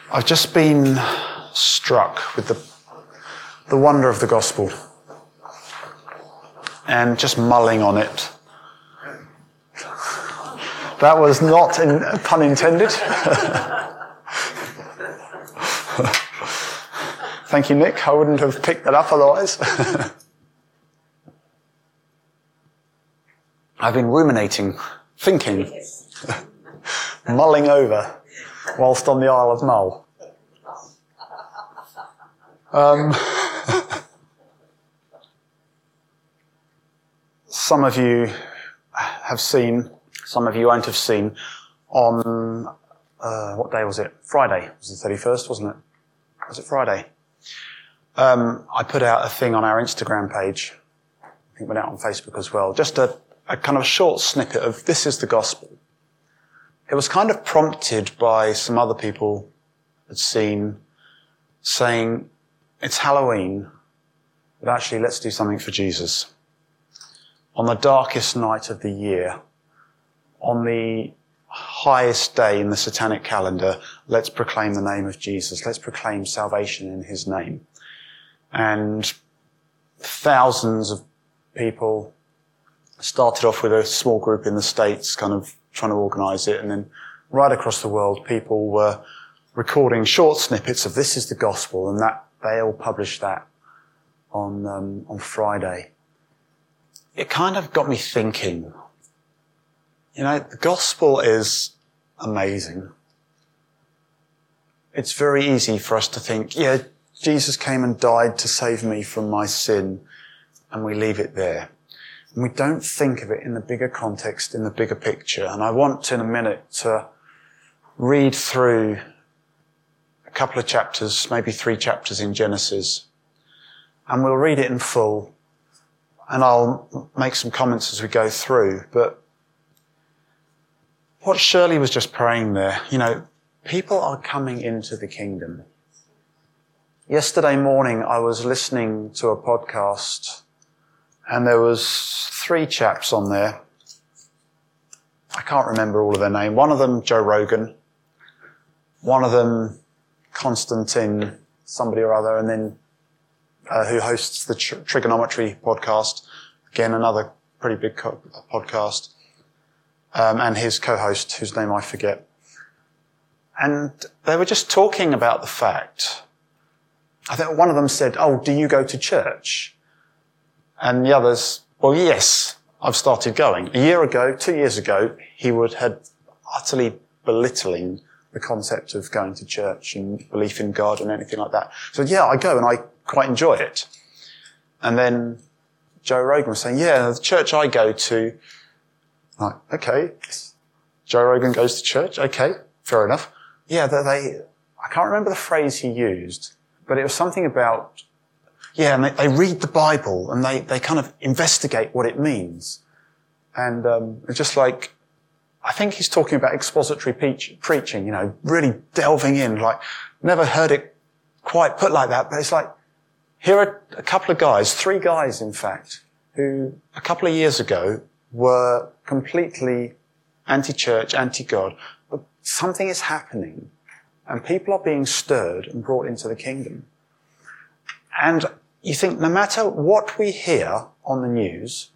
I've just been struck with the wonder of the gospel and just mulling on it. That was not a pun intended. Thank you, Nick. I wouldn't have picked that up otherwise. I've been ruminating, thinking, mulling over whilst on the Isle of Mull. Some of you have seen, some of you won't have seen, on, what day was it? Friday. It was the 31st, wasn't it? Was it Friday? I put out a thing on our Instagram page. I think it went out on Facebook as well. Just a kind of short snippet of this is the gospel. It was kind of prompted by some other people I'd seen saying, it's Halloween, but actually let's do something for Jesus. On the darkest night of the year, on the highest day in the satanic calendar, let's proclaim the name of Jesus. Let's proclaim salvation in his name. And thousands of people started off with a small group in the States, kind of trying to organise it, and then right across the world, people were recording short snippets of this is the gospel, and that they all published that on Friday. It kind of got me thinking. You know, the gospel is amazing. It's very easy for us to think, yeah, Jesus came and died to save me from my sin, and we leave it there. And we don't think of it in the bigger context, in the bigger picture. And I want in a minute to read through a couple of chapters, maybe 3 chapters in Genesis. And we'll read it in full. And I'll make some comments as we go through. But what Shirley was just praying there, you know, people are coming into the kingdom. Yesterday morning, I was listening to a podcast, and there was 3 chaps on there. I can't remember all of their name. One of them, Joe Rogan. One of them, Konstantin, somebody or other, and then who hosts the Trigonometry podcast. Again, another pretty big podcast. And his co-host, whose name I forget. And they were just talking about the fact, I think one of them said, oh, do you go to church? And the others, well, yes, I've started going. A year ago, 2 years ago, he had utterly belittling the concept of going to church and belief in God and anything like that. So yeah, I go and I quite enjoy it. And then Joe Rogan was saying, yeah, the church I go to, like, okay, Joe Rogan goes to church, okay, fair enough. Yeah, I can't remember the phrase he used, but it was something about, yeah, and they read the Bible and they kind of investigate what it means. And it's just like, I think he's talking about expository preaching, you know, really delving in, like, never heard it quite put like that, but it's like, here are a couple of guys, 3 guys in fact, who a couple of years ago were completely anti-church, anti-God, but something is happening and people are being stirred and brought into the kingdom. And you think no matter what we hear on the news,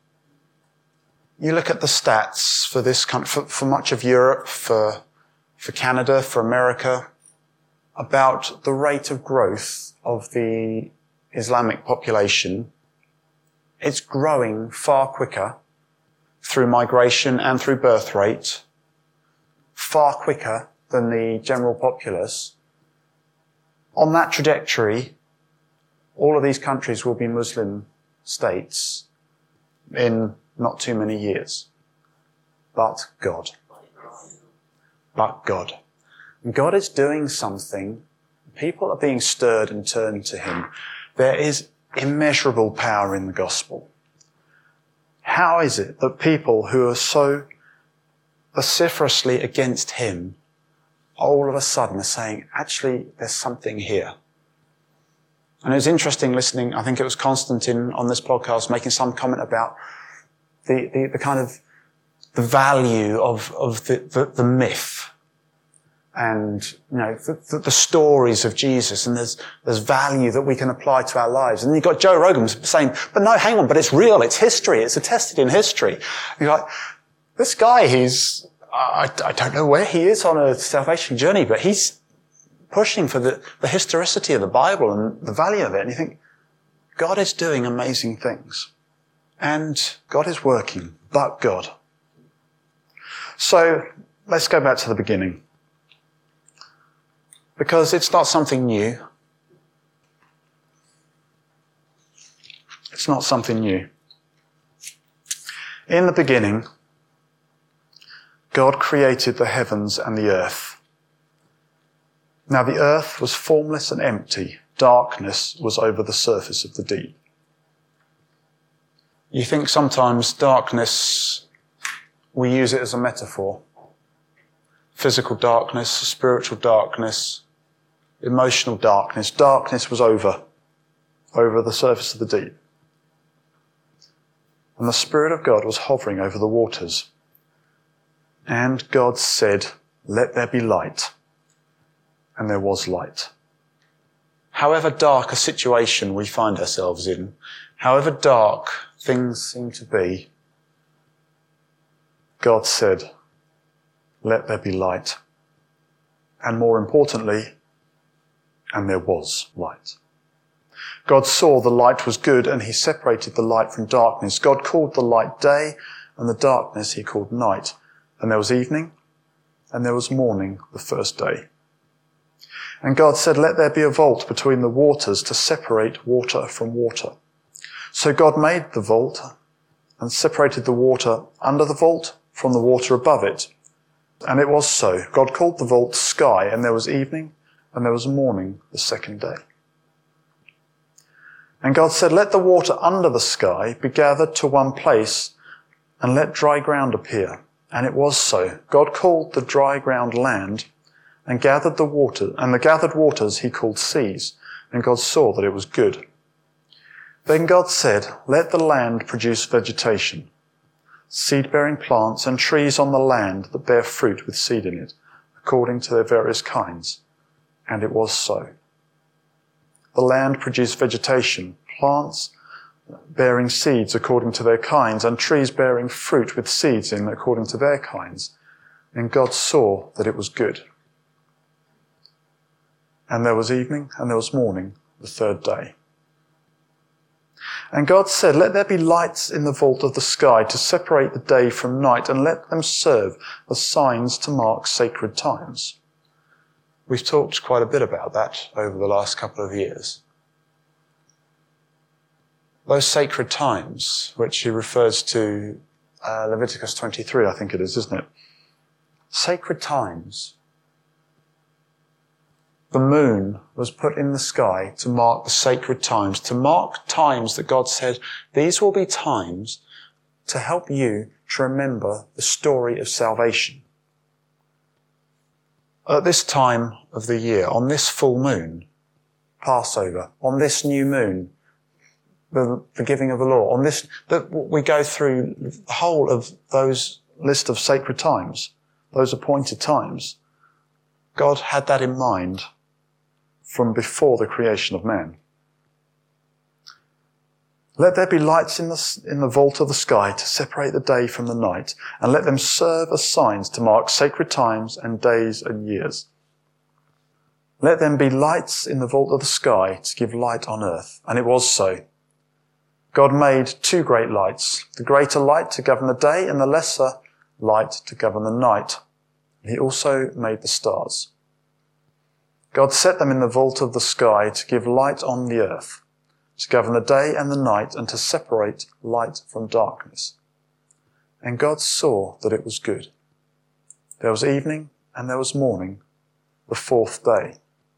you look at the stats for this country, for much of Europe, for Canada, for America, about the rate of growth of the Islamic population, it's growing far quicker through migration and through birth rate, far quicker than the general populace. On that trajectory, all of these countries will be Muslim states in not too many years. But God. But God. And God is doing something. People are being stirred and turned to him. There is immeasurable power in the gospel. How is it that people who are so vociferously against him all of a sudden are saying, actually, there's something here? And it was interesting listening, I think it was Konstantin on this podcast making some comment about the kind of the value of the myth and the stories of Jesus, and there's value that we can apply to our lives. And then you've got Joe Rogan saying, but no, hang on, but it's real, it's history, it's attested in history. And you're like, this guy, I don't know where he is on a salvation journey, but he's pushing for the historicity of the Bible and the value of it. And you think, God is doing amazing things. And God is working, but God. So let's go back to the beginning. Because it's not something new. It's not something new. In the beginning, God created the heavens and the earth. Now the earth was formless and empty. Darkness was over the surface of the deep. You think sometimes darkness, we use it as a metaphor. Physical darkness, spiritual darkness, emotional darkness. Darkness was over the surface of the deep. And the Spirit of God was hovering over the waters. And God said, let there be light. And there was light. However dark a situation we find ourselves in, however dark things seem to be, God said, let there be light. And more importantly, and there was light. God saw the light was good, and he separated the light from darkness. God called the light day, and the darkness he called night. And there was evening, and there was morning the first day. And God said, let there be a vault between the waters to separate water from water. So God made the vault and separated the water under the vault from the water above it. And it was so. God called the vault sky, and there was evening, and there was morning the second day. And God said, let the water under the sky be gathered to one place, and let dry ground appear. And it was so. God called the dry ground land, and gathered the water, and the gathered waters he called seas. And God saw that it was good. Then God said, let the land produce vegetation, seed-bearing plants and trees on the land that bear fruit with seed in it, according to their various kinds. And it was so. The land produced vegetation, plants bearing seeds according to their kinds, and trees bearing fruit with seeds in according to their kinds. And God saw that it was good. And there was evening, and there was morning, the third day. And God said, let there be lights in the vault of the sky to separate the day from night, and let them serve as signs to mark sacred times. We've talked quite a bit about that over the last couple of years. Those sacred times, which he refers to, Leviticus 23, I think it is, isn't it? Sacred times. The moon was put in the sky to mark the sacred times, to mark times that God said, these will be times to help you to remember the story of salvation. At this time of the year, on this full moon, Passover, on this new moon, the giving of the law, on this, that we go through the whole of those list of sacred times, those appointed times. God had that in mind from before the creation of man. Let there be lights in the vault of the sky to separate the day from the night, and let them serve as signs to mark sacred times and days and years. Let them be lights in the vault of the sky to give light on earth. And it was so. God made two great lights, the greater light to govern the day and the lesser light to govern the night. He also made the stars. God set them in the vault of the sky to give light on the earth, to govern the day and the night, and to separate light from darkness. And God saw that it was good. There was evening and there was morning, the fourth day.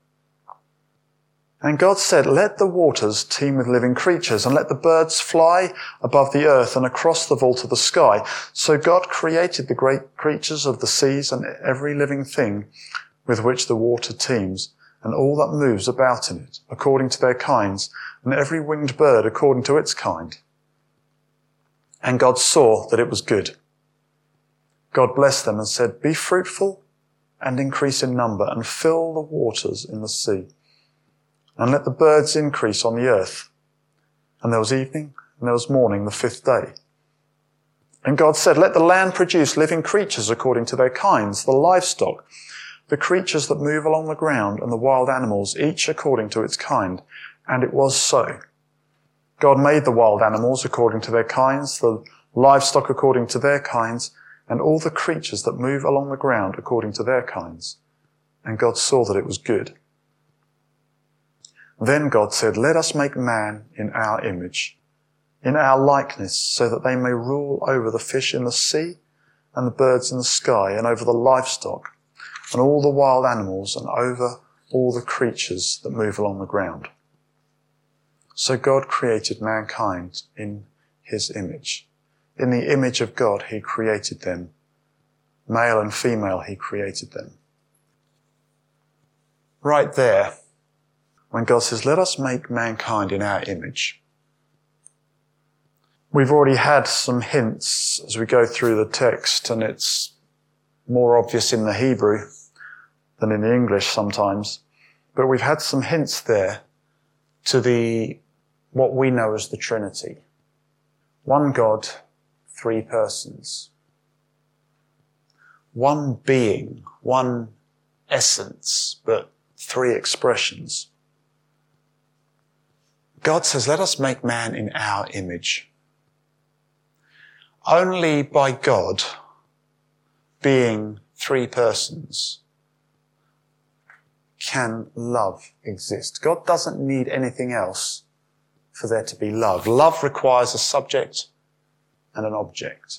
And God said, let the waters teem with living creatures, and let the birds fly above the earth and across the vault of the sky. So God created the great creatures of the seas and every living thing with which the water teems, and all that moves about in it, according to their kinds, and every winged bird according to its kind. And God saw that it was good. God blessed them and said, be fruitful and increase in number, and fill the waters in the sea. And let the birds increase on the earth. And there was evening, and there was morning, the fifth day. And God said, let the land produce living creatures according to their kinds, the livestock, the creatures that move along the ground, and the wild animals, each according to its kind. And it was so. God made the wild animals according to their kinds, the livestock according to their kinds, and all the creatures that move along the ground according to their kinds. And God saw that it was good. Then God said, let us make man in our image, in our likeness, so that they may rule over the fish in the sea and the birds in the sky, and over the livestock and all the wild animals, and over all the creatures that move along the ground. So God created mankind in his image. In the image of God he created them. Male and female he created them. Right there, when God says, let us make mankind in our image. We've already had some hints as we go through the text, and it's more obvious in the Hebrew than in the English sometimes. But we've had some hints there to what we know as the Trinity. One God, three persons. One being, one essence, but three expressions. God says, let us make man in our image. Only by God being three persons can love exist. God doesn't need anything else for there to be love. Love requires a subject and an object.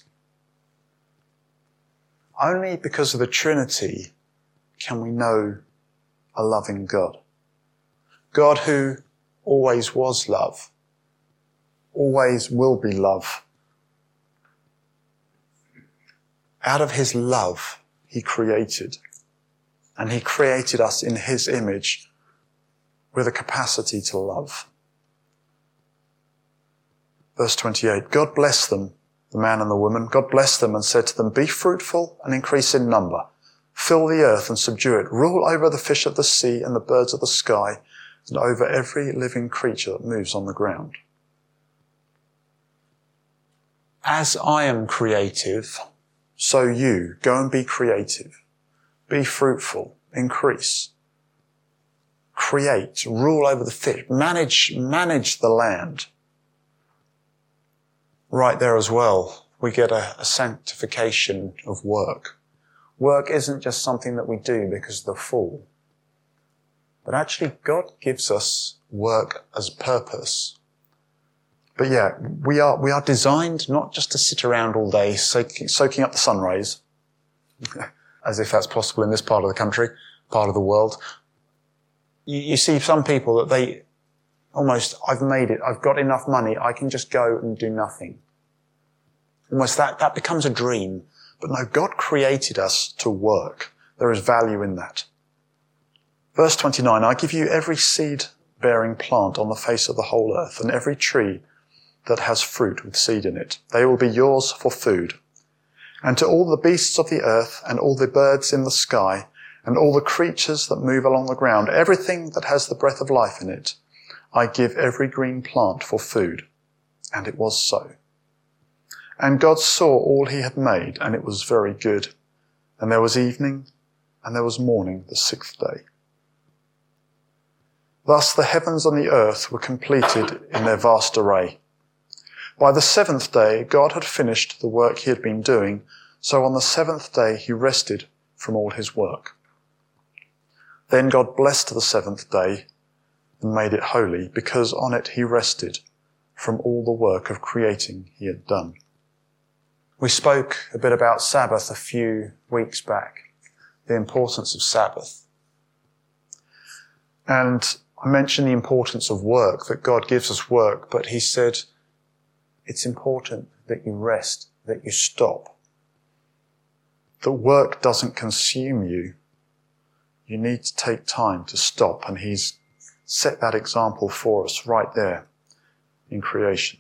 Only because of the Trinity can we know a loving God. God who always was love, always will be love. Out of his love, he created. And he created us in his image with a capacity to love. Verse 28, God blessed them, the man and the woman. God blessed them and said to them, be fruitful and increase in number. Fill the earth and subdue it. Rule over the fish of the sea and the birds of the sky, and over every living creature that moves on the ground. As I am creative, so you go and be creative. Be fruitful, increase. Create, rule over the fish, manage the land. Right there as well, we get a sanctification of work. Work isn't just something that we do because of the fall. But actually, God gives us work as purpose. But yeah, we are designed not just to sit around all day soaking up the sun rays, as if that's possible in this part of the country, part of the world. You see some people that they almost, I've made it, I've got enough money, I can just go and do nothing. Almost that becomes a dream. But no, God created us to work. There is value in that. Verse 29, I give you every seed-bearing plant on the face of the whole earth, and every tree that has fruit with seed in it. They will be yours for food. And to all the beasts of the earth, and all the birds in the sky, and all the creatures that move along the ground, everything that has the breath of life in it, I give every green plant for food. And it was so. And God saw all he had made, and it was very good. And there was evening, and there was morning, the sixth day. Thus the heavens and the earth were completed in their vast array. By the seventh day, God had finished the work he had been doing, so on the seventh day he rested from all his work. Then God blessed the seventh day and made it holy, because on it he rested from all the work of creating he had done. We spoke a bit about Sabbath a few weeks back, the importance of Sabbath. And I mentioned the importance of work, that God gives us work, but he said it's important that you rest, that you stop. That work doesn't consume you. You need to take time to stop, and he's set that example for us right there in creation.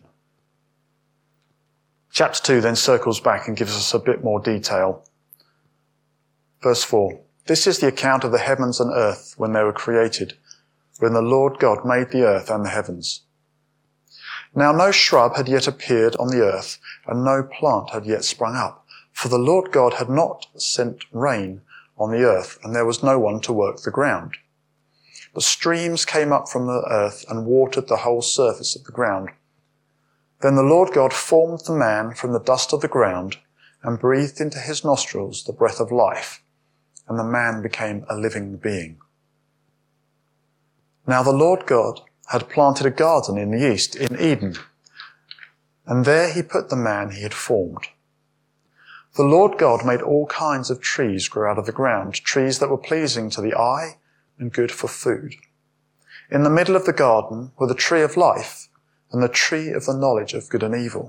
Chapter 2 then circles back and gives us a bit more detail. Verse 4, This is the account of the heavens and earth when they were created, when the Lord God made the earth and the heavens. Now no shrub had yet appeared on the earth, and no plant had yet sprung up, for the Lord God had not sent rain on the earth, and there was no one to work the ground. The streams came up from the earth and watered the whole surface of the ground. Then the Lord God formed the man from the dust of the ground and breathed into his nostrils the breath of life, and the man became a living being. Now the Lord God had planted a garden in the east, in Eden, and there he put the man he had formed. The Lord God made all kinds of trees grow out of the ground, trees that were pleasing to the eye and good for food. In the middle of the garden were the tree of life and the tree of the knowledge of good and evil.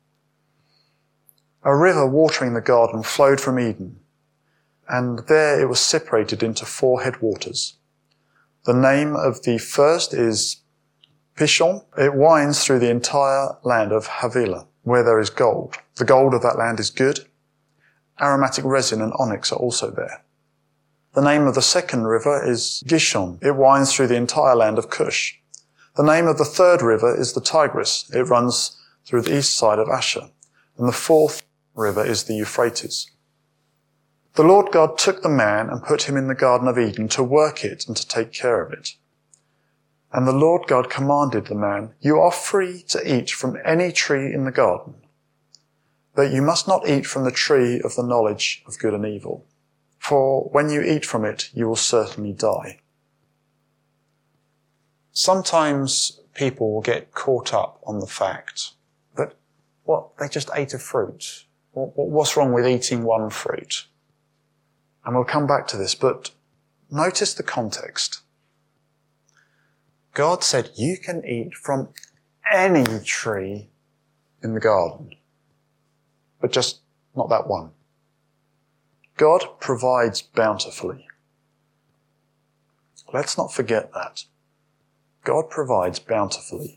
A river watering the garden flowed from Eden, and there it was separated into 4 headwaters. The name of the first is Pishon. It winds through the entire land of Havilah, where there is gold. The gold of that land is good. Aromatic resin and onyx are also there. The name of the second river is Gishon. It winds through the entire land of Cush. The name of the third river is the Tigris. It runs through the east side of Asher. And the fourth river is the Euphrates. The Lord God took the man and put him in the Garden of Eden to work it and to take care of it. And the Lord God commanded the man, "You are free to eat from any tree in the garden, but you must not eat from the tree of the knowledge of good and evil. For when you eat from it, you will certainly die." Sometimes people will get caught up on the fact that, well, they just ate a fruit. What's wrong with eating one fruit? And we'll come back to this, but notice the context. God said you can eat from any tree in the garden, but just not that one. God provides bountifully. Let's not forget that. God provides bountifully.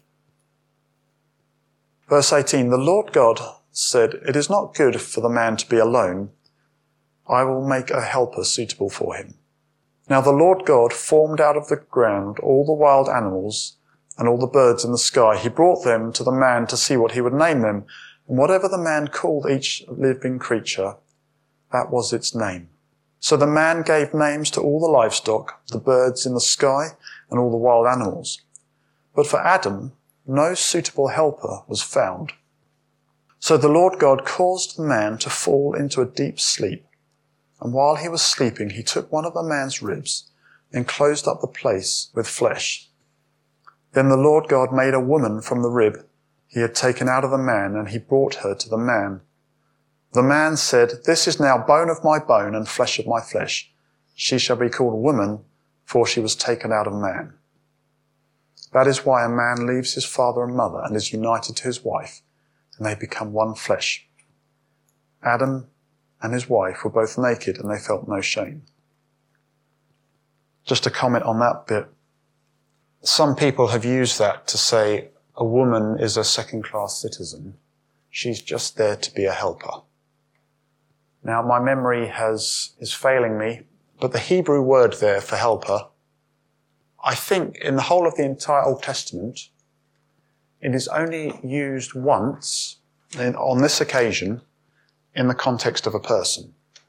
Verse 18, the Lord God said, "It is not good for the man to be alone. I will make a helper suitable for him." Now the Lord God formed out of the ground all the wild animals and all the birds in the sky. He brought them to the man to see what he would name them. And whatever the man called each living creature, that was its name. So the man gave names to all the livestock, the birds in the sky, and all the wild animals. But for Adam, no suitable helper was found. So the Lord God caused the man to fall into a deep sleep. And while he was sleeping, he took one of the man's ribs and closed up the place with flesh. Then the Lord God made a woman from the rib he had taken out of the man, and he brought her to the man. The man said, "This is now bone of my bone and flesh of my flesh. She shall be called woman, for she was taken out of man." That is why a man leaves his father and mother and is united to his wife, and they become one flesh. Adam and his wife were both naked, and they felt no shame. Just to comment on that bit, some people have used that to say a woman is a second-class citizen. She's just there to be a helper. Now, my memory is failing me, but the Hebrew word there for helper, I think in the whole of the entire Old Testament, it is only used once, on this occasion, in the context of a person.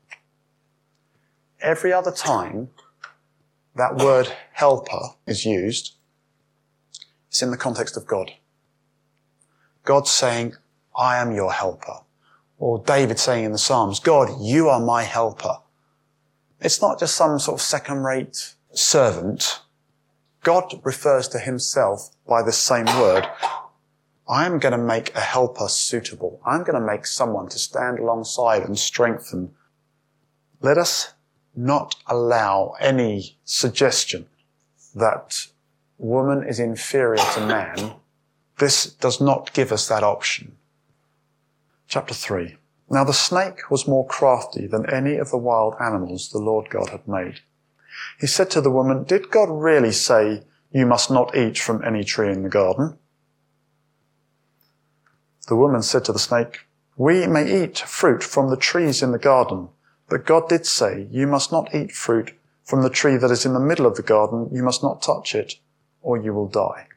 Every other time that word helper is used, it's in the context of God. God saying, "I am your helper." Or David saying in the Psalms, "God, you are my helper." It's not just some sort of second-rate servant. God refers to himself by the same word. I am going to make a helper suitable. I'm going to make someone to stand alongside and strengthen. Let us not allow any suggestion that woman is inferior to man. This does not give us that option. Chapter 3. Now the snake was more crafty than any of the wild animals the Lord God had made. He said to the woman, "Did God really say you must not eat from any tree in the garden?" The woman said to the snake, "We may eat fruit from the trees in the garden, But God did say, you must not eat fruit from the tree that is in the middle of the garden. You must not touch it, or you will die.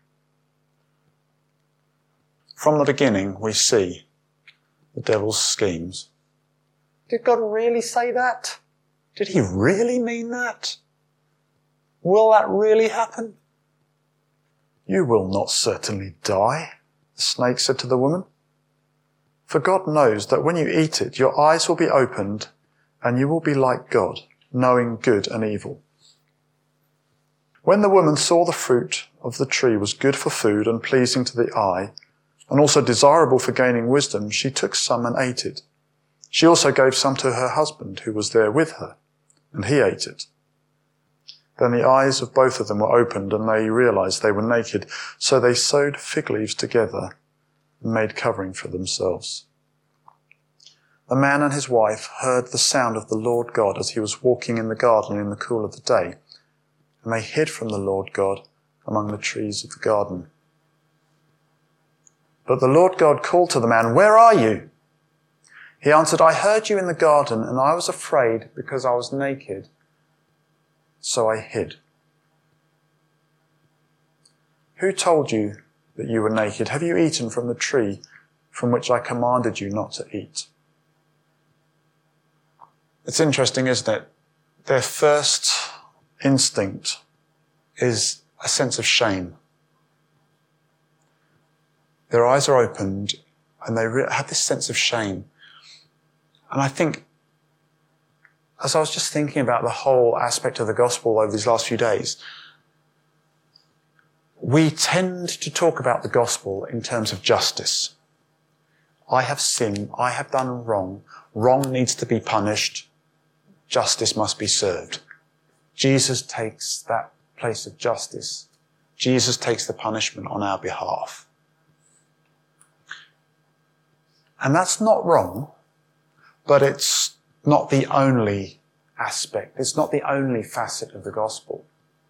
From the beginning, we see the devil's schemes. Did God really say that? Did he really mean that? Will that really happen? You will not certainly die, the snake said to the woman. For God knows that when you eat it, your eyes will be opened and you will be like God, knowing good and evil. When the woman saw the fruit of the tree was good for food and pleasing to the eye, and also desirable for gaining wisdom, she took some and ate it. She also gave some to her husband, who was there with her, and he ate it. Then the eyes of both of them were opened, and they realized they were naked, so they sewed fig leaves together and made covering for themselves. The man and his wife heard the sound of the Lord God as he was walking in the garden in the cool of the day, and they hid from the Lord God among the trees of the garden. But the Lord God called to the man, "Where are you?" He answered, "I heard you in the garden, and I was afraid because I was naked, so I hid." Who told you that you were naked? Have you eaten from the tree from which I commanded you not to eat? It's interesting, isn't it? Their first instinct is a sense of shame. Their eyes are opened and they have this sense of shame. And I think, as I was just thinking about the whole aspect of the gospel over these last few days, we tend to talk about the gospel in terms of justice. I have sinned, I have done wrong, wrong needs to be punished, justice must be served. Jesus takes that place of justice. Jesus takes the punishment on our behalf. And that's not wrong, but it's not the only aspect. It's not the only facet of the gospel.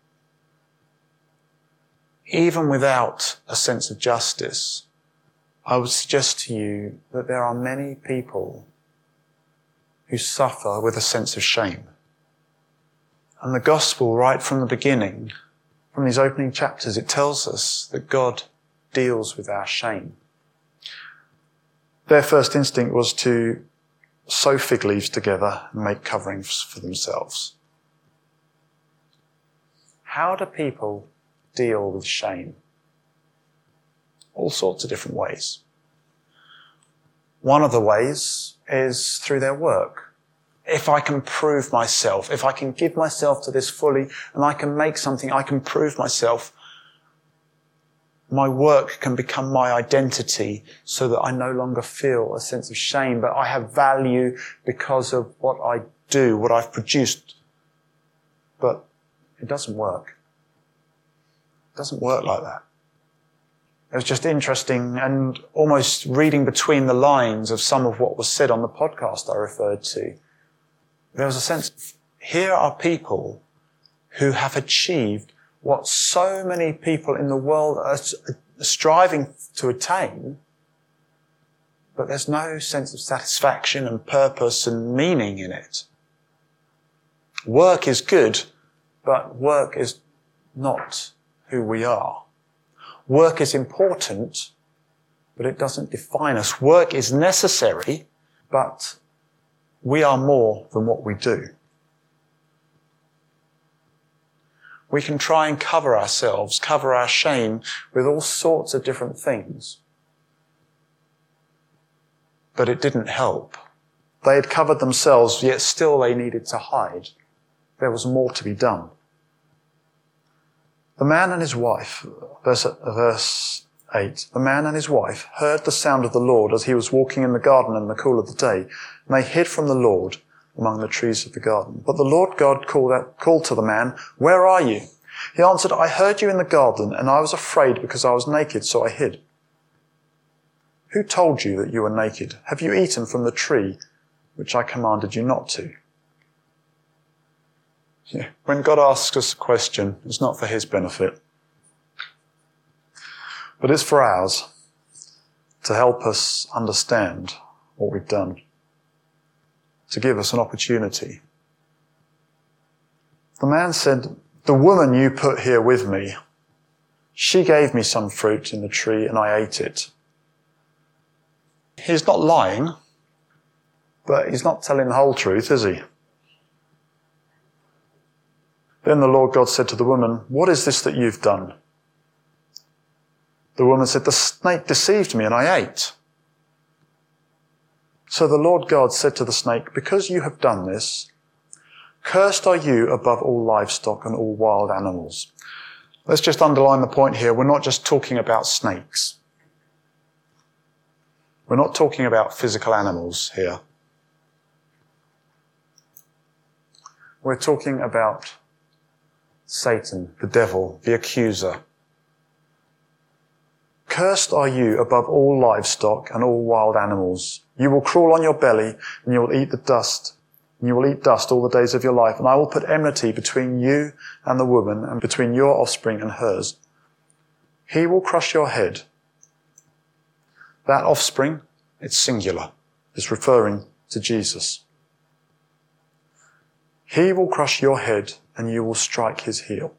Even without a sense of justice, I would suggest to you that there are many people who suffer with a sense of shame. And the gospel, right from the beginning, from these opening chapters, it tells us that God deals with our shame. Their first instinct was to sew fig leaves together and make coverings for themselves. How do people deal with shame? All sorts of different ways. One of the ways is through their work. If I can prove myself, if I can give myself to this fully and I can make something, I can prove myself, my work can become my identity so that I no longer feel a sense of shame, but I have value because of what I do, what I've produced. But it doesn't work. It doesn't work like that. It was just interesting and almost reading between the lines of some of what was said on the podcast I referred to. There was a sense, here are people who have achieved what so many people in the world are striving to attain, but there's no sense of satisfaction and purpose and meaning in it. Work is good, but work is not who we are. Work is important, but it doesn't define us. Work is necessary, but we are more than what we do. We can try and cover ourselves, cover our shame with all sorts of different things. But it didn't help. They had covered themselves, yet still they needed to hide. There was more to be done. The man and his wife, verse 8, the man and his wife heard the sound of the Lord as he was walking in the garden in the cool of the day, and they hid from the Lord among the trees of the garden. But the Lord God called to the man, "Where are you?" He answered, "I heard you in the garden, and I was afraid because I was naked, so I hid." Who told you that you were naked? Have you eaten from the tree which I commanded you not to? Yeah. When God asks us a question, it's not for his benefit, but it's for ours, to help us understand what we've done. to give us an opportunity. The man said, "The woman you put here with me, she gave me some fruit in the tree and I ate it." He's not lying, but he's not telling the whole truth, is he? Then the Lord God said to the woman, "What is this that you've done?" The woman said, "The snake deceived me and I ate." So the Lord God said to the snake, "Because you have done this, cursed are you above all livestock and all wild animals." Let's just underline the point here. We're not just talking about snakes. We're not talking about physical animals here. We're talking about Satan, the devil, the accuser. Cursed are you above all livestock and all wild animals. You will crawl on your belly and you will eat the dust. And you will eat dust all the days of your life. And I will put enmity between you and the woman and between your offspring and hers. He will crush your head. That offspring, it's singular, is referring to Jesus. He will crush your head and you will strike his heel.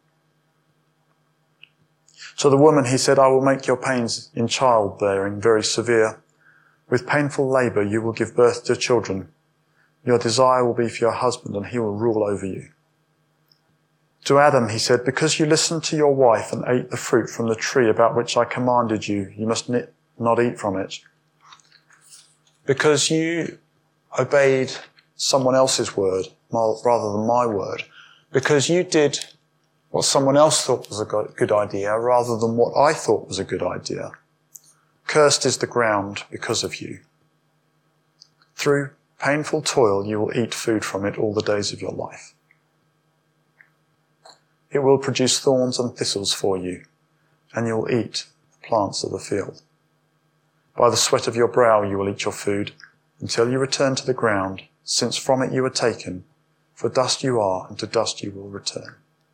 So the woman, he said, "I will make your pains in childbearing very severe. With painful labour you will give birth to children. Your desire will be for your husband and he will rule over you." To Adam, he said, "Because you listened to your wife and ate the fruit from the tree about which I commanded you, you must not eat from it. Because you obeyed someone else's word rather than my word. Because you did what someone else thought was a good idea rather than what I thought was a good idea. Cursed is the ground because of you. Through painful toil you will eat food from it all the days of your life. It will produce thorns and thistles for you, and you will eat the plants of the field. By the sweat of your brow you will eat your food until you return to the ground, since from it you were taken, for dust you are, and to dust you will return."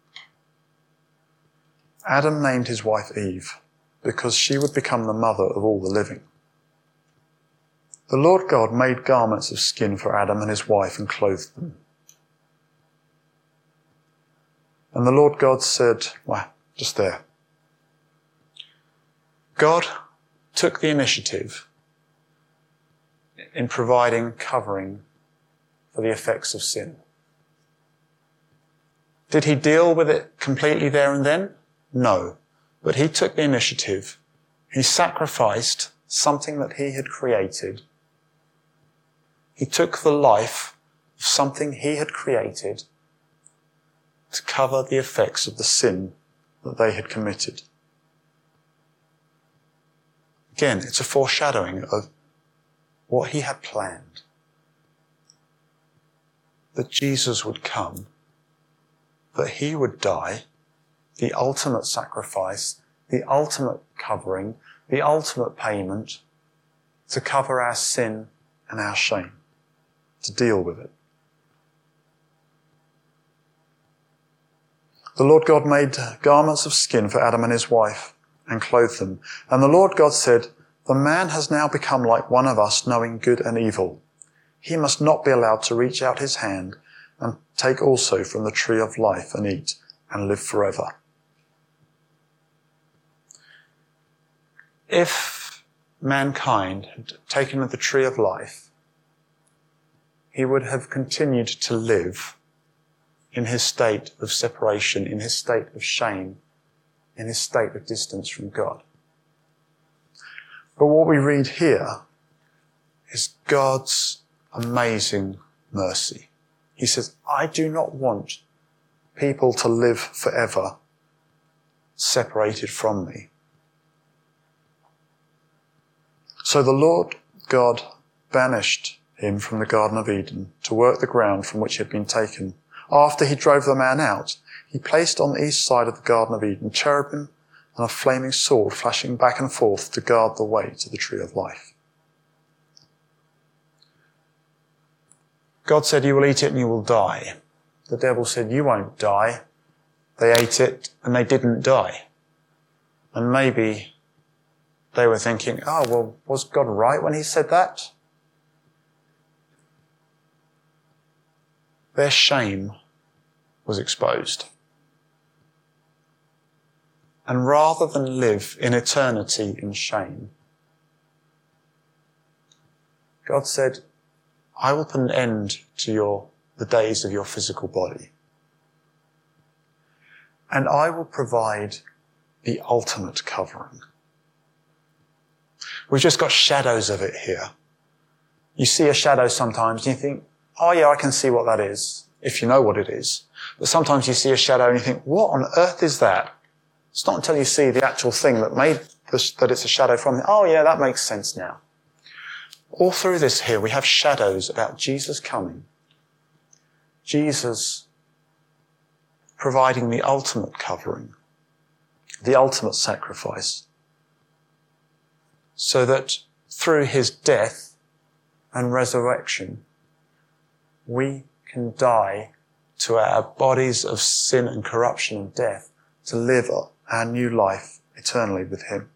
Adam named his wife Eve, because she would become the mother of all the living. The Lord God made garments of skin for Adam and his wife and clothed them. And the Lord God said, just there. God took the initiative in providing covering for the effects of sin. Did he deal with it completely there and then? No. But he took the initiative. He sacrificed something that he had created. He took the life of something he had created to cover the effects of the sin that they had committed. Again, it's a foreshadowing of what he had planned. That Jesus would come, that he would die, the ultimate sacrifice, the ultimate covering, the ultimate payment to cover our sin and our shame, to deal with it. The Lord God made garments of skin for Adam and his wife and clothed them. And the Lord God said, "The man has now become like one of us, knowing good and evil. He must not be allowed to reach out his hand and take also from the tree of life and eat and live forever." If mankind had taken of the tree of life, he would have continued to live in his state of separation, in his state of shame, in his state of distance from God. But what we read here is God's amazing mercy. He says, "I do not want people to live forever separated from me." So the Lord God banished him from the Garden of Eden to work the ground from which he had been taken. After he drove the man out, he placed on the east side of the Garden of Eden cherubim and a flaming sword flashing back and forth to guard the way to the tree of life. God said, "You will eat it and you will die." The devil said, "You won't die." They ate it and they didn't die. And maybe they were thinking, "Oh, well, was God right when he said that?" their shame was exposed. And rather than live in eternity in shame, God said, I will put an end to the days of your physical body. And I will provide the ultimate covering. We've just got shadows of it here. You see a shadow sometimes and you think, oh yeah, I can see what that is, if you know what it is. But sometimes you see a shadow and you think, what on earth is that? It's not until you see the actual thing that made that it's a shadow from it. Oh yeah, that makes sense now. All through this here, we have shadows about Jesus coming. Jesus providing the ultimate covering, the ultimate sacrifice, so that through his death and resurrection, we can die to our bodies of sin and corruption and death to live our new life eternally with him.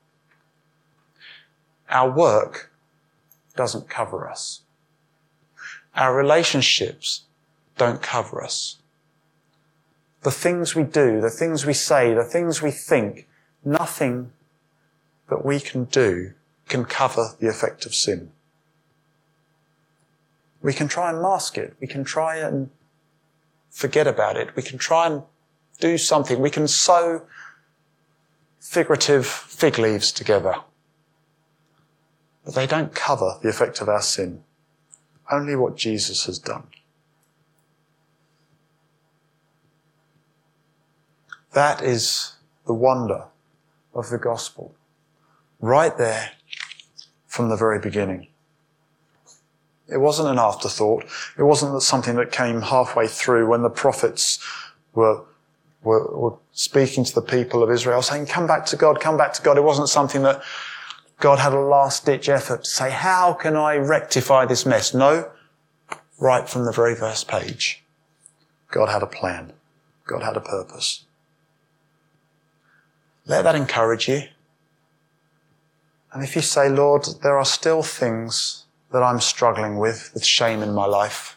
Our work doesn't cover us. Our relationships don't cover us. The things we do, the things we say, the things we think, nothing that we can do can cover the effect of sin. We can try and mask it. We can try and forget about it. We can try and do something. We can sew figurative fig leaves together. But they don't cover the effect of our sin. Only what Jesus has done. That is the wonder of the gospel. Right there from the very beginning. It wasn't an afterthought. It wasn't something that came halfway through when the prophets were speaking to the people of Israel, saying, come back to God, come back to God. It wasn't something that God had a last-ditch effort to say, how can I rectify this mess? No, right from the very first page, God had a plan. God had a purpose. Let that encourage you. And if you say, Lord, there are still things that I'm struggling with shame in my life,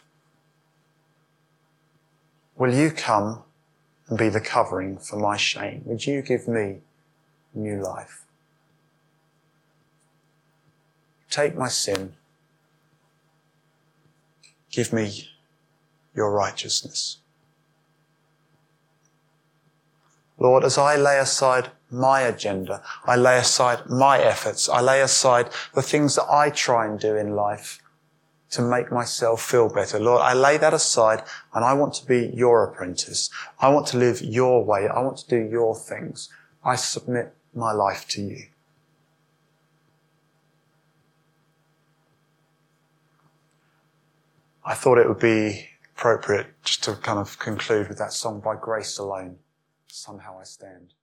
will you come and be the covering for my shame? Would you give me new life? Take my sin. Give me your righteousness. Lord, as I lay aside my agenda, I lay aside my efforts, I lay aside the things that I try and do in life to make myself feel better. Lord, I lay that aside and I want to be your apprentice. I want to live your way. I want to do your things. I submit my life to you. I thought it would be appropriate just to kind of conclude with that song, By Grace Alone, Somehow I Stand.